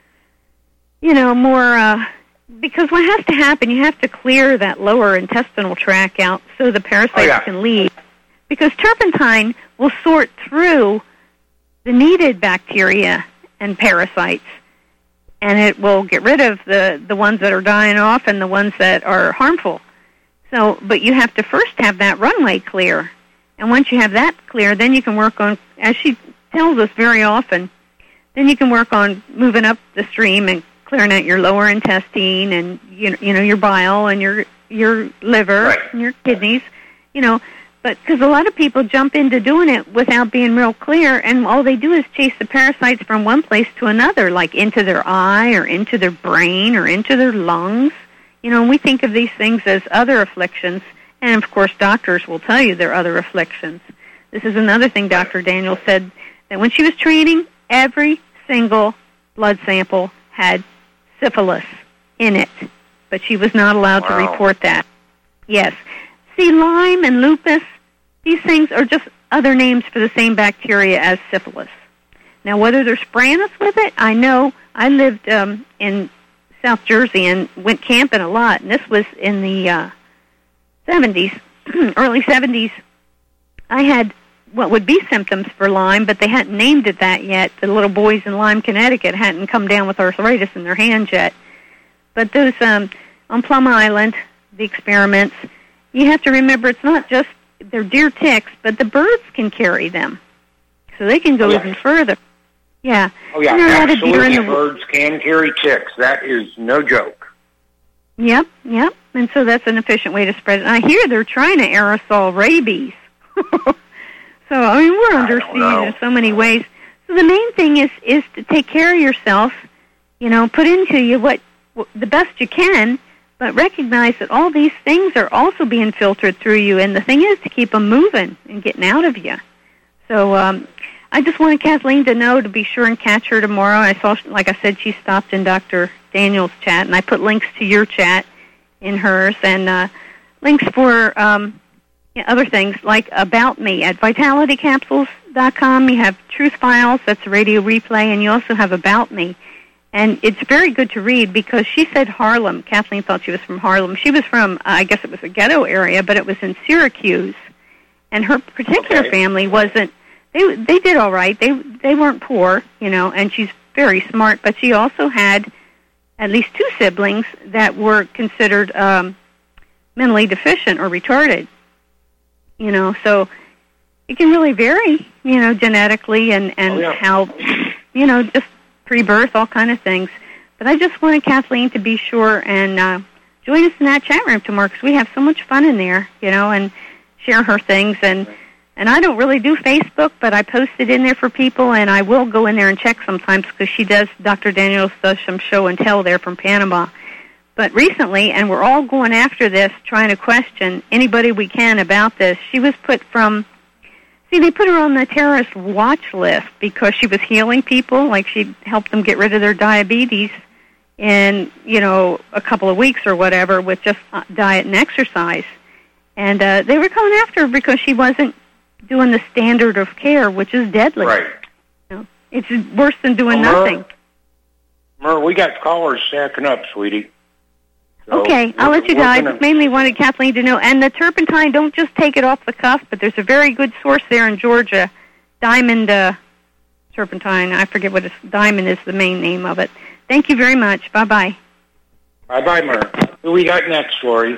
you know, more, uh, because what has to happen, you have to clear that lower intestinal tract out so the parasites oh, yeah. can leave. Because turpentine will sort through the needed bacteria and parasites, and it will get rid of the, the ones that are dying off and the ones that are harmful. So, but you have to first have that runway clear. And once you have that clear, then you can work on, as she tells us very often, then you can work on moving up the stream and clearing out your lower intestine and, you know, you know your bile and your your liver right. and your kidneys, you know. But because a lot of people jump into doing it without being real clear, and all they do is chase the parasites from one place to another, like into their eye or into their brain or into their lungs. You know, and we think of these things as other afflictions. And, of course, doctors will tell you there are other afflictions. This is another thing Doctor Daniels said, that when she was treating, every single blood sample had syphilis in it. But she was not allowed wow. to report that. Yes. See, Lyme and lupus, these things are just other names for the same bacteria as syphilis. Now, whether they're spraying us with it, I know. I lived um, in South Jersey and went camping a lot, and this was in the Uh, seventies, early seventies, I had what would be symptoms for Lyme, but they hadn't named it that yet. The little boys in Lyme, Connecticut hadn't come down with arthritis in their hands yet. But those, um, on Plum Island, the experiments, you have to remember it's not just, they're deer ticks, but the birds can carry them. So they can go oh, yeah. even further. Yeah. Oh, yeah, absolutely. The birds can carry ticks. That is no joke. Yep, yep. And so that's an efficient way to spread it. And I hear they're trying to aerosol rabies. So, I mean, we're under siege in so many ways. So the main thing is is to take care of yourself, you know, put into you what, what the best you can, but recognize that all these things are also being filtered through you. And the thing is to keep them moving and getting out of you. So um, I just wanted Kathleen to know to be sure and catch her tomorrow. I saw, like I said, she stopped in Doctor Daniels' chat, and I put links to your chat in hers, and uh, links for um, yeah, other things like About Me at vitality capsules dot com. You have Truth Files, that's a radio replay, and you also have About Me. And it's very good to read because she said Harlem. Kathleen thought she was from Harlem. She was from, uh, I guess it was a ghetto area, but it was in Syracuse. And her particular okay. family wasn't, they they did all right. They, they weren't poor, you know, and she's very smart, but she also had at least two siblings that were considered um, mentally deficient or retarded, you know, so it can really vary, you know, genetically and, and oh, yeah. how, you know, just pre-birth, all kind of things. But I just wanted Kathleen to be sure and uh, join us in that chat room tomorrow because we have so much fun in there, you know, and share her things. And And I don't really do Facebook, but I post it in there for people, and I will go in there and check sometimes because she does, Doctor Daniels does some show and tell there from Panama. But recently, and we're all going after this, trying to question anybody we can about this, she was put from, see, they put her on the terrorist watch list because she was healing people, like she helped them get rid of their diabetes, in, you know, a couple of weeks or whatever with just diet and exercise. And uh, they were coming after her because she wasn't doing the standard of care, which is deadly. Right. You know, it's worse than doing well, nothing. Mer, we got callers stacking up, sweetie. So okay, I'll let you go. I gonna... just mainly wanted Kathleen to know. And the turpentine, don't just take it off the cuff, but there's a very good source there in Georgia, Diamond uh, Turpentine. I forget what it's, Diamond is the main name of it. Thank you very much. Bye-bye. Bye-bye, Mer. Who we got next, Lori?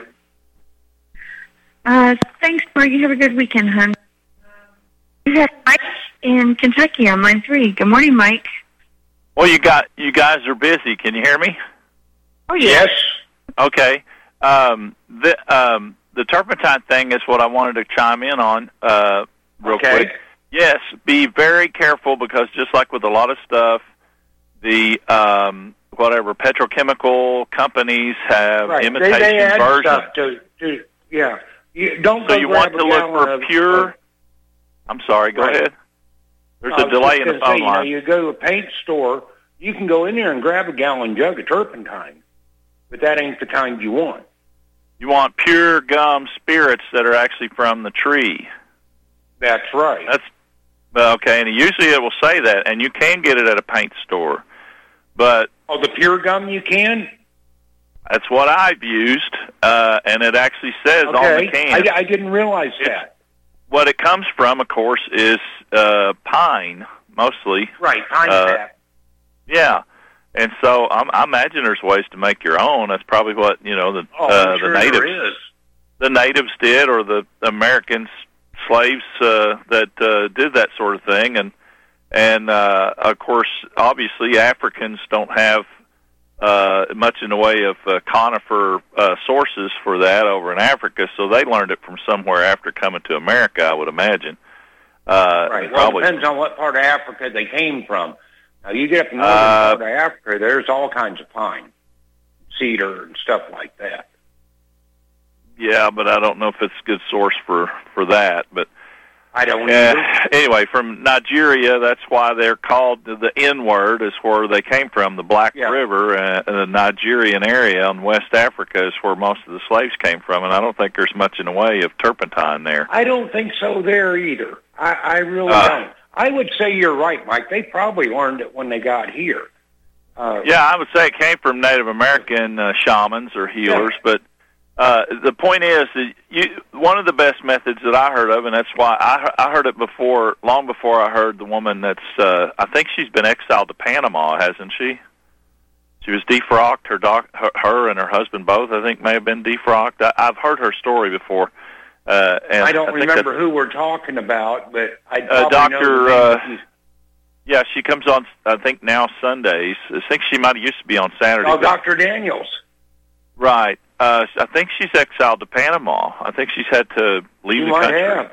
Uh, thanks, Mark. You have a good weekend, hon. We have Mike in Kentucky on line three. Good morning, Mike. Well, you got you guys are busy. Can you hear me? Oh, yes. Okay. Um, the um, the turpentine thing is what I wanted to chime in on uh, real okay. quick. Yes, be very careful because just like with a lot of stuff, the um, whatever petrochemical companies have right. imitation they, they add versions. Stuff to, to, yeah. You don't so go you grab want to a look gallon for of, pure. Of, I'm sorry. Go right. ahead. There's I a was delay just in the gonna phone say, line. You know, you go to a paint store, you can go in there and grab a gallon jug of turpentine, but that ain't the kind you want. You want pure gum spirits that are actually from the tree. That's right. That's okay, and usually it will say that, and you can get it at a paint store. But oh, the pure gum you can. That's what I've used, uh, and it actually says okay. on the can. I, I didn't realize it's, that. What it comes from, of course, is uh, pine, mostly. Right, pine uh, sap. Yeah, and so I'm, I imagine there's ways to make your own. That's probably what you know the oh, uh, sure the natives there is. the natives did, or the Americans slaves uh, that uh, did that sort of thing, and and uh, of course, obviously, Africans don't have uh, much in the way of uh, conifer uh, sources for that over in Africa, so they learned it from somewhere after coming to America, I would imagine. Uh, right. Well, probably, it depends on what part of Africa they came from. Now, you get up in the northern uh, part of Africa, there's all kinds of pine, cedar, and stuff like that. Yeah, but I don't know if it's a good source for, for that. But I don't uh, know. Anyway, from Nigeria, that's why they're called the N-word, is where they came from. The Black yeah. River, uh, the Nigerian area in West Africa is where most of the slaves came from, and I don't think there's much in the way of turpentine there. I don't think so there either. I, I really uh, don't. I would say you're right, Mike. They probably learned it when they got here. Uh, yeah, I would say it came from Native American uh, shamans or healers, yeah. but uh, the point is that you, one of the best methods that I heard of, and that's why I, I heard it before, long before I heard the woman that's, uh, I think she's been exiled to Panama, hasn't she? She was defrocked, her, doc, her, her and her husband both, I think, may have been defrocked. I, I've heard her story before. Uh, and I don't I think remember who we're talking about, but I uh, probably Doctor know the name. Uh, yeah, she comes on, I think, now Sundays. I think she might have used to be on Saturday. Oh, Doctor Daniels. Right. Uh, I think she's exiled to Panama. I think she's had to leave you the might country. Have.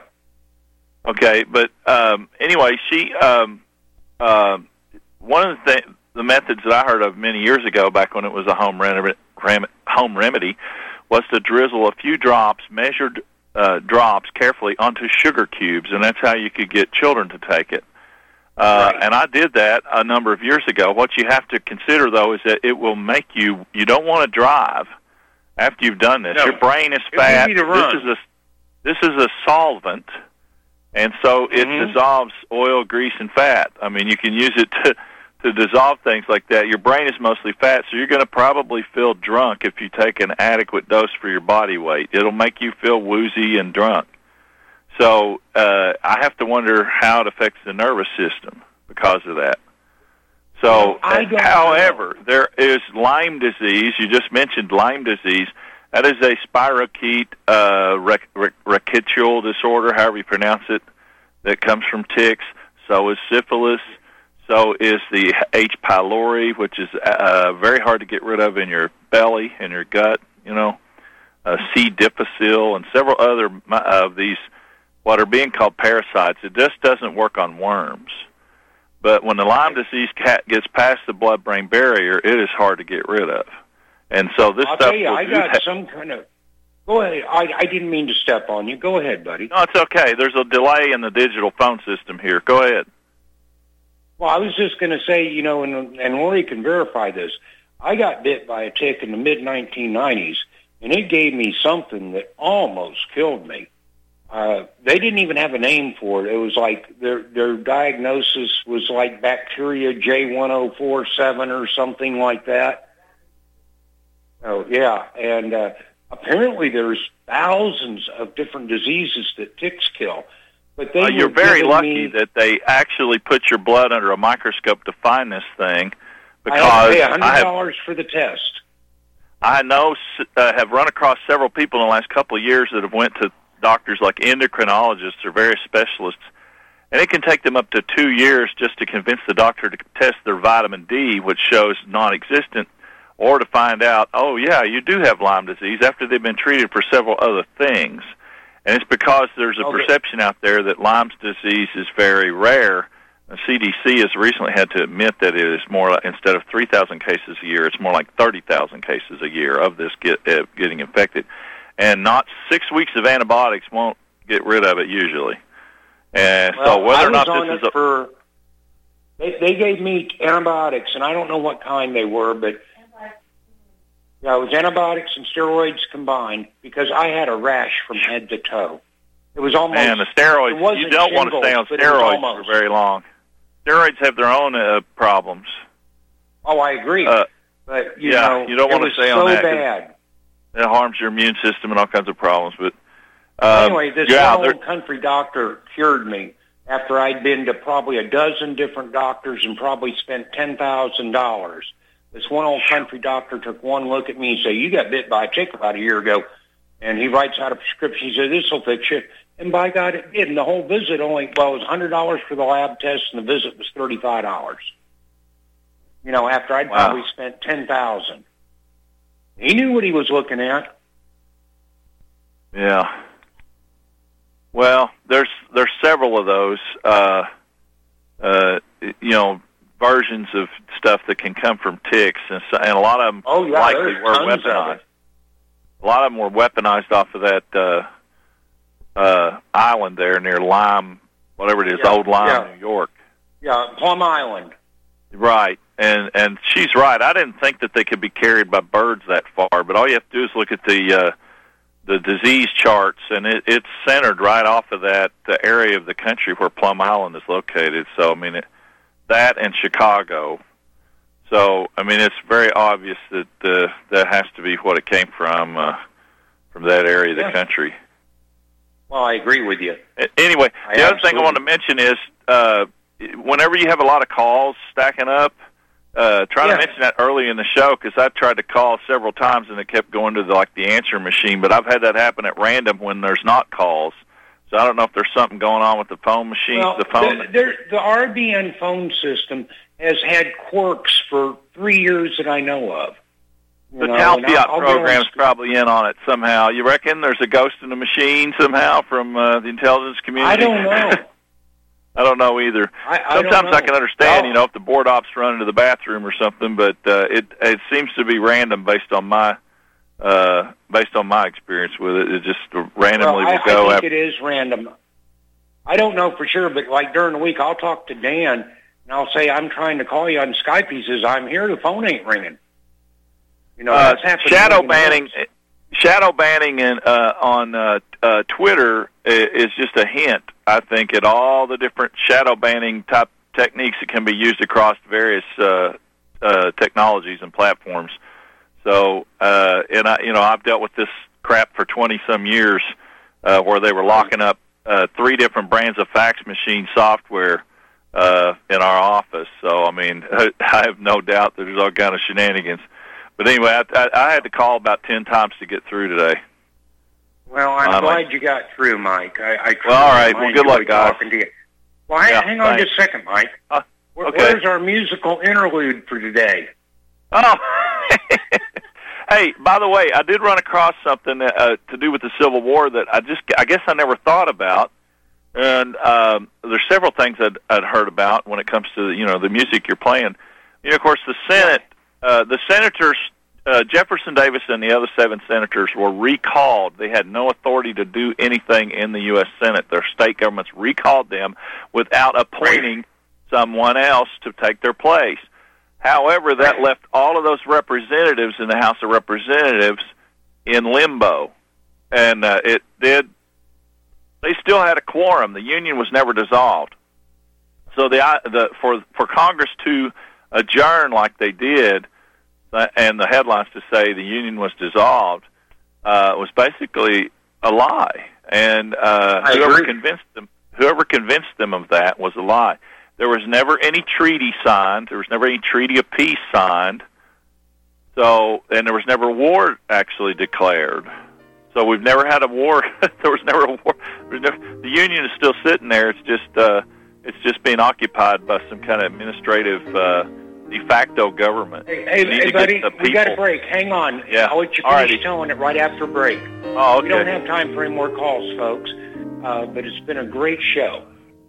Okay, but um, anyway, she um, uh, one of the th- the methods that I heard of many years ago, back when it was a home rem- rem- home remedy, was to drizzle a few drops, measured uh, drops, carefully onto sugar cubes, and that's how you could get children to take it. Uh, right. And I did that a number of years ago. What you have to consider, though, is that it will make you, you don't want to drive after you've done this. No. Your brain is It's fat. easy to run. This is a, this is a solvent, and so it Mm-hmm. dissolves oil, grease, and fat. I mean, you can use it to, to dissolve things like that. Your brain is mostly fat, so you're going to probably feel drunk if you take an adequate dose for your body weight. It'll make you feel woozy and drunk. So uh, I have to wonder how it affects the nervous system because of that. So, I don't however, know. There is Lyme disease. You just mentioned Lyme disease. That is a spirochete uh, ric- ric- rickettsial disorder, however you pronounce it, that comes from ticks. So is syphilis. So is the H. pylori, which is uh, very hard to get rid of in your belly, in your gut, you know. Uh, C. difficile and several other of these what are being called parasites. It just doesn't work on worms. But when the Lyme disease cat gets past the blood-brain barrier, it is hard to get rid of. And so this I'll stuff tell you, will I do got that. some kind of... Go ahead. I, I didn't mean to step on you. Go ahead, buddy. No, it's okay. There's a delay in the digital phone system here. Go ahead. Well, I was just going to say, you know, and, and Lori can verify this. I got bit by a tick in the mid nineteen nineties, and it gave me something that almost killed me. Uh, they didn't even have a name for it. It was like their their diagnosis was like bacteria J one oh four seven or something like that. Oh, yeah, and uh, apparently there's thousands of different diseases that ticks kill. But they uh, you're were very giving lucky me, that they actually put your blood under a microscope to find this thing, because I have to pay one hundred I dollars for the test. I know uh, have run across several people in the last couple of years that have went to doctors like endocrinologists or various specialists, and it can take them up to two years just to convince the doctor to test their vitamin D, which shows non-existent, or to find out, oh, yeah, you do have Lyme disease after they've been treated for several other things. And it's because there's a Okay. perception out there that Lyme's disease is very rare. The C D C has recently had to admit that it is more, like, instead of three thousand cases a year, it's more like thirty thousand cases a year of this get, uh, getting infected. And not six weeks of antibiotics won't get rid of it usually. And Well, so whether I or not was on this it is a... for, they, they gave me antibiotics, and I don't know what kind they were, but yeah, it was antibiotics and steroids combined because I had a rash from head to toe. It was almost... Man, the it steroids, wasn't you don't want to shingles, stay on but it was steroids almost. for very long. Steroids have their own uh, problems. Oh, I agree. Uh, but, you yeah, know, you don't it want to was stay so on that. 'cause bad. It harms your immune system and all kinds of problems. But um, Anyway, this yeah, one they're- old country doctor cured me after I'd been to probably a dozen different doctors and probably spent ten thousand dollars. This one old country doctor took one look at me and said, you got bit by a tick about a year ago. And he writes out a prescription. He said, this will fix you. And by God, it did. And the whole visit only, well, it was one hundred dollars for the lab test, and the visit was thirty-five dollars. You know, after I'd Wow. probably spent ten thousand dollars. He knew what he was looking at. Yeah. Well, there's there's several of those, uh, uh, you know, versions of stuff that can come from ticks, and, so, and a lot of them Oh, yeah, likely there's were tons of weaponized. it. A lot of them were weaponized off of that uh, uh, island there near Lyme, whatever it is, Yeah, Old Lyme, yeah. New York. Yeah, Plum Island. Right, and and she's right. I didn't think that they could be carried by birds that far, but all you have to do is look at the uh, the disease charts, and it, it's centered right off of that the area of the country where Plum Island is located. So I mean, it, that and Chicago. So I mean, it's very obvious that uh, that has to be what it came from uh, from that area of the Yeah. country. Well, I agree with you. A- Anyway, I the other thing I absolutely- want to mention is uh, whenever you have a lot of calls stacking up, uh, try Yeah. to mention that early in the show, because I tried to call several times and it kept going to the, like the answer machine. But I've had that happen at random when there's not calls. So I don't know if there's something going on with the phone machine. Well, the phone. the, there, the R B N phone system has had quirks for three years that I know of. You The know, and I'll- Talpiot I'll be program's honest- probably in on it somehow. You reckon there's a ghost in the machine somehow from uh, the intelligence community? I don't know. I don't know either. I, I don't Sometimes know. I can understand, Well, you know, if the board ops run into the bathroom or something, but uh, it it seems to be random based on my uh, based on my experience with it. It just randomly well, I, will go. I think after, it is random. I don't know for sure, but like during the week, I'll talk to Dan and I'll say I'm trying to call you on Skype. He says I'm here. The phone ain't ringing. You know, uh, that's happening. shadow more than banning, once. shadow banning, in, uh, on uh, uh, Twitter i- is just a hint, I think, at all the different shadow banning type techniques that can be used across various uh, uh, technologies and platforms. So, uh, and I, you know, I've dealt with this crap for twenty some years, uh, where they were locking up uh, three different brands of fax machine software uh, in our office. So, I mean, I have no doubt that there's all kind of shenanigans. But anyway, I, I, I had to call about ten times to get through today. Well, I'm Finally. glad you got through, Mike. I, I Well, all right. I Well, good luck, enjoyed guys. talking to you. Well, hang, Yeah, hang on thanks. just a second, Mike. Uh, Where- okay. Where's our musical interlude for today? Oh, hey! By the way, I did run across something uh, to do with the Civil War that I just, I guess, I never thought about. And um, there's several things I'd, I'd heard about when it comes to you know the music you're playing. You know, of course, the Senate, uh, the senators, uh, Jefferson Davis and the other seven senators were recalled. They had no authority to do anything in the U S Senate. Their state governments recalled them without appointing someone else to take their place. However, that left all of those representatives in the House of Representatives in limbo, and uh, it did. They still had a quorum. The union was never dissolved. So the the for for Congress to adjourn like they did, uh, and the headlines to say the union was dissolved, uh, was basically a lie. And uh, whoever agree. convinced them, whoever convinced them of that was a lie. There was never any treaty signed. There was never any treaty of peace signed. So, and there was never war actually declared. So we've never had a war. There was never a war. Never, the union is still sitting there. It's just, uh, it's just being occupied by some kind of administrative uh, de facto government. Hey, hey, hey buddy, we got a break. Hang on. Yeah. I'll let you finish telling it right after break. Oh, okay. We don't have time for any more calls, folks. Uh, but it's been a great show.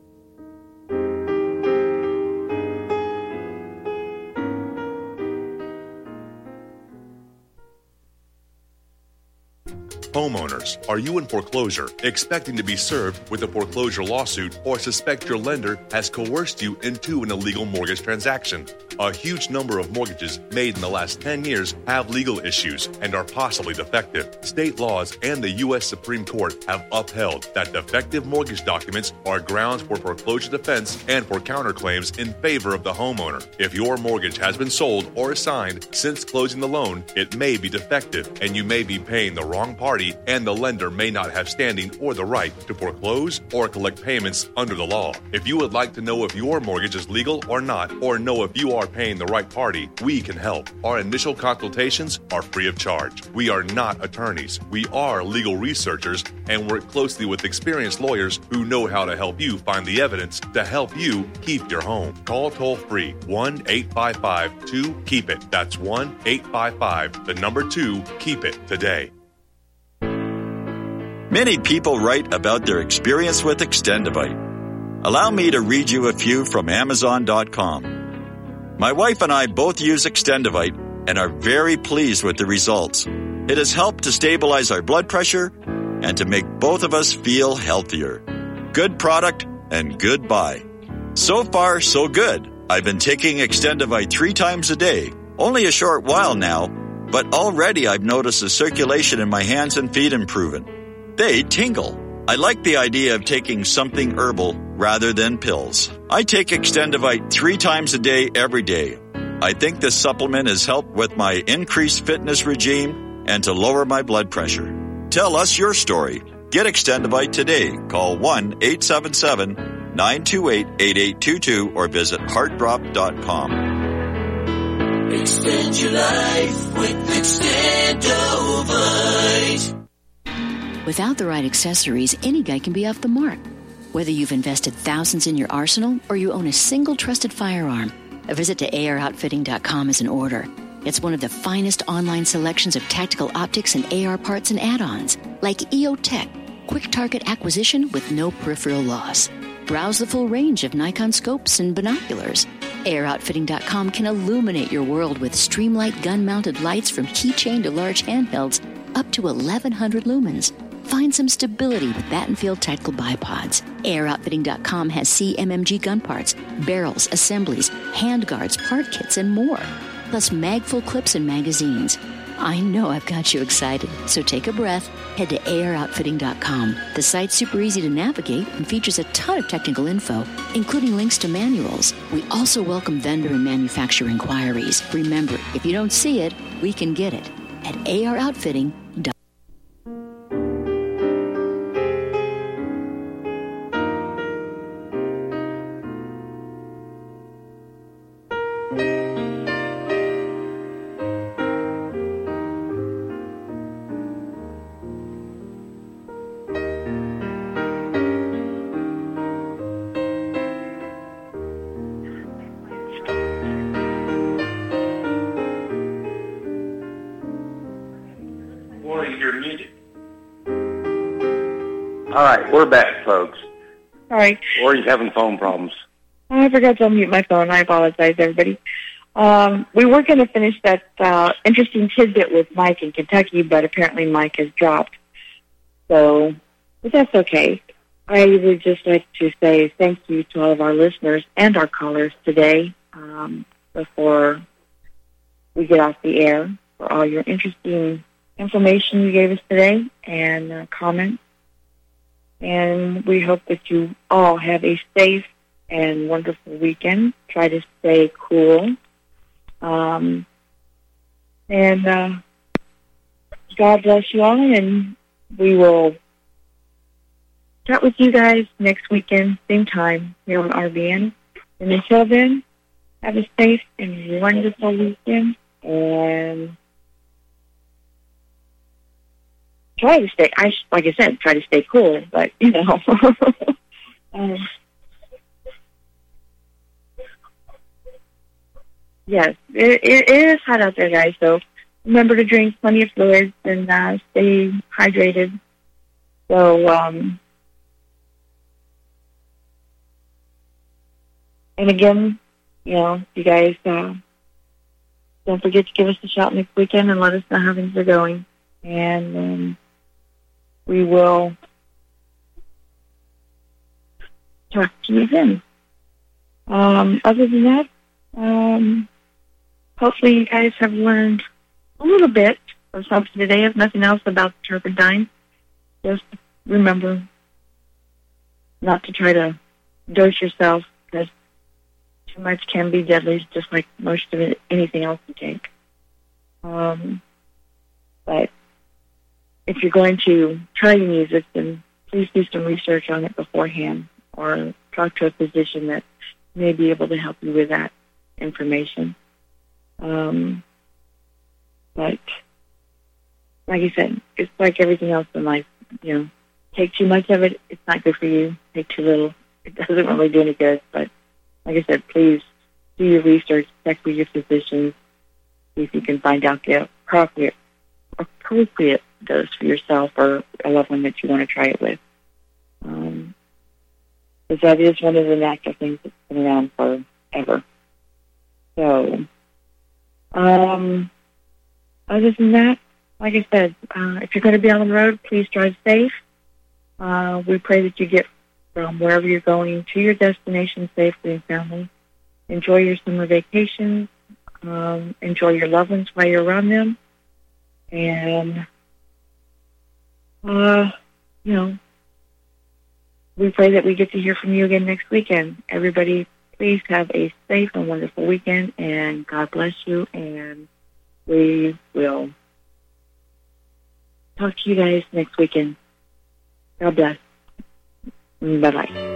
Homeowners, are you in foreclosure, expecting to be served with a foreclosure lawsuit, or suspect your lender has coerced you into an illegal mortgage transaction? A huge number of mortgages made in the last ten years have legal issues and are possibly defective. State laws and the U S Supreme Court have upheld that defective mortgage documents are grounds for foreclosure defense and for counterclaims in favor of the homeowner. If your mortgage has been sold or assigned since closing the loan, it may be defective and you may be paying the wrong party, and the lender may not have standing or the right to foreclose or collect payments under the law. If you would like to know if your mortgage is legal or not, or know if you are paying the right party, we can help. Our initial consultations are free of charge. We are not attorneys. We are legal researchers and work closely with experienced lawyers who know how to help you find the evidence to help you keep your home. Call toll-free one eight five five two keep it. That's one eight five five, the number two, keep it today. Many people write about their experience with Extendivite. Allow me to read you a few from Amazon dot com. My wife and I both use Extendivite and are very pleased with the results. It has helped to stabilize our blood pressure and to make both of us feel healthier. Good product and good buy. So far, so good. I've been taking Extendivite three times a day. Only a short while now, but already I've noticed the circulation in my hands and feet improving. They tingle. I like the idea of taking something herbal rather than pills. I take Extendivite three times a day, every day. I think this supplement has helped with my increased fitness regime and to lower my blood pressure. Tell us your story. Get Extendivite today. Call one eight seven seven nine two eight eight eight two two or visit heart drop dot com. Extend your life with Extendivite. Without the right accessories, any guy can be off the mark. Whether you've invested thousands in your arsenal or you own a single trusted firearm, a visit to A R outfitting dot com is in order. It's one of the finest online selections of tactical optics and A R parts and add-ons, like E O Tech, quick target acquisition with no peripheral loss. Browse the full range of Nikon scopes and binoculars. A R outfitting dot com can illuminate your world with Streamlight gun-mounted lights from keychain to large handhelds up to eleven hundred lumens. Find some stability with Battenfield Tactical Bipods. A R outfitting dot com has C M M G gun parts, barrels, assemblies, handguards, part kits, and more. Plus magful clips and magazines. I know I've got you excited, so take a breath. Head to A R outfitting dot com. The site's super easy to navigate and features a ton of technical info, including links to manuals. We also welcome vendor and manufacturer inquiries. Remember, if you don't see it, we can get it at A R outfitting dot com. All right, we're back, folks. All right. Lori's having phone problems. Oh, I forgot to unmute my phone. I apologize, everybody. Um, we were going to finish that uh, interesting tidbit with Mike in Kentucky, but apparently Mike has dropped. So, but that's okay. I would just like to say thank you to all of our listeners and our callers today. Um, before we get off the air, for all your interesting information you gave us today and uh, comments. And we hope that you all have a safe and wonderful weekend. Try to stay cool. Um, and uh, God bless you all, and we will chat with you guys next weekend, same time, here on R B N. And until then, have a safe and wonderful weekend, and try to stay, I, like I said, try to stay cool, but, you know. um, yes, it, it, it is hot out there, guys, so remember to drink plenty of fluids and uh, stay hydrated. So, um, and again, you know, you guys, uh, don't forget to give us a shout next weekend and let us know how things are going. And um, we will talk to you then. Um, other than that, um, hopefully you guys have learned a little bit or something today, if nothing else, about turpentine. Just remember not to try to dose yourself, because too much can be deadly, just like most of it, anything else you take. Um, but if you're going to try to use it, then please do some research on it beforehand, or talk to a physician that may be able to help you with that information. Um, but like I said, it's like everything else in life. You know, take too much of it, it's not good for you. Take too little, it doesn't really do any good. But like I said, please do your research, check with your physicians, see if you can find out the appropriate, appropriate dose for yourself or a loved one that you want to try it with. Um, because that is one of the natural things that's been around forever. So, um, other than that, like I said, uh, if you're going to be on the road, please drive safe. Uh, we pray that you get from wherever you're going to your destination safely and soundly. Enjoy your summer vacations. Um, enjoy your loved ones while you're around them. And, uh, you know, we pray that we get to hear from you again next weekend. Everybody, please have a safe and wonderful weekend, and God bless you, and we will talk to you guys next weekend. God bless. Bye-bye.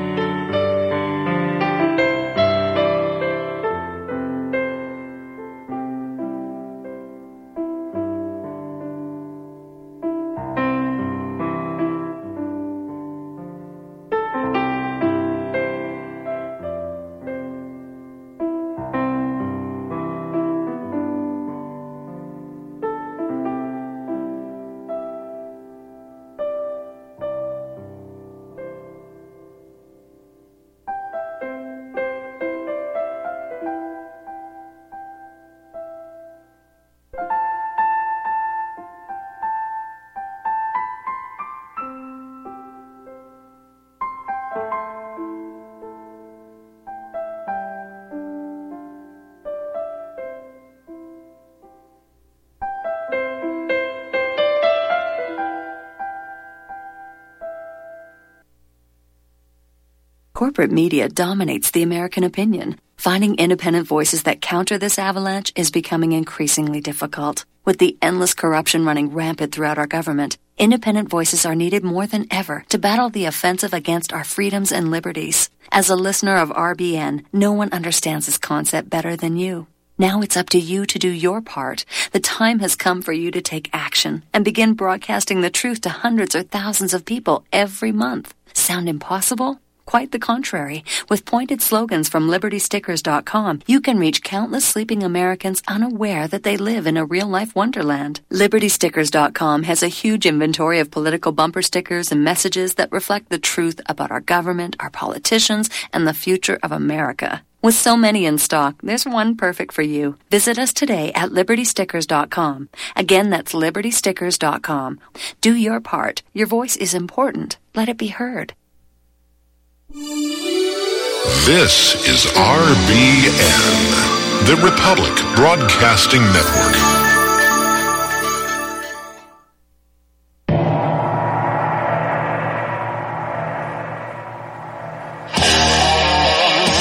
Corporate media dominates the American opinion. Finding independent voices that counter this avalanche is becoming increasingly difficult. With the endless corruption running rampant throughout our government, independent voices are needed more than ever to battle the offensive against our freedoms and liberties. As a listener of R B N, no one understands this concept better than you. Now it's up to you to do your part. The time has come for you to take action and begin broadcasting the truth to hundreds or thousands of people every month. Sound impossible? Quite the contrary. With pointed slogans from Liberty Stickers dot com, you can reach countless sleeping Americans unaware that they live in a real-life wonderland. Liberty Stickers dot com has a huge inventory of political bumper stickers and messages that reflect the truth about our government, our politicians, and the future of America. With so many in stock, there's one perfect for you. Visit us today at Liberty Stickers dot com. Again, that's Liberty Stickers dot com. Do your part. Your voice is important. Let it be heard. This is R B N. The Republic Broadcasting Network.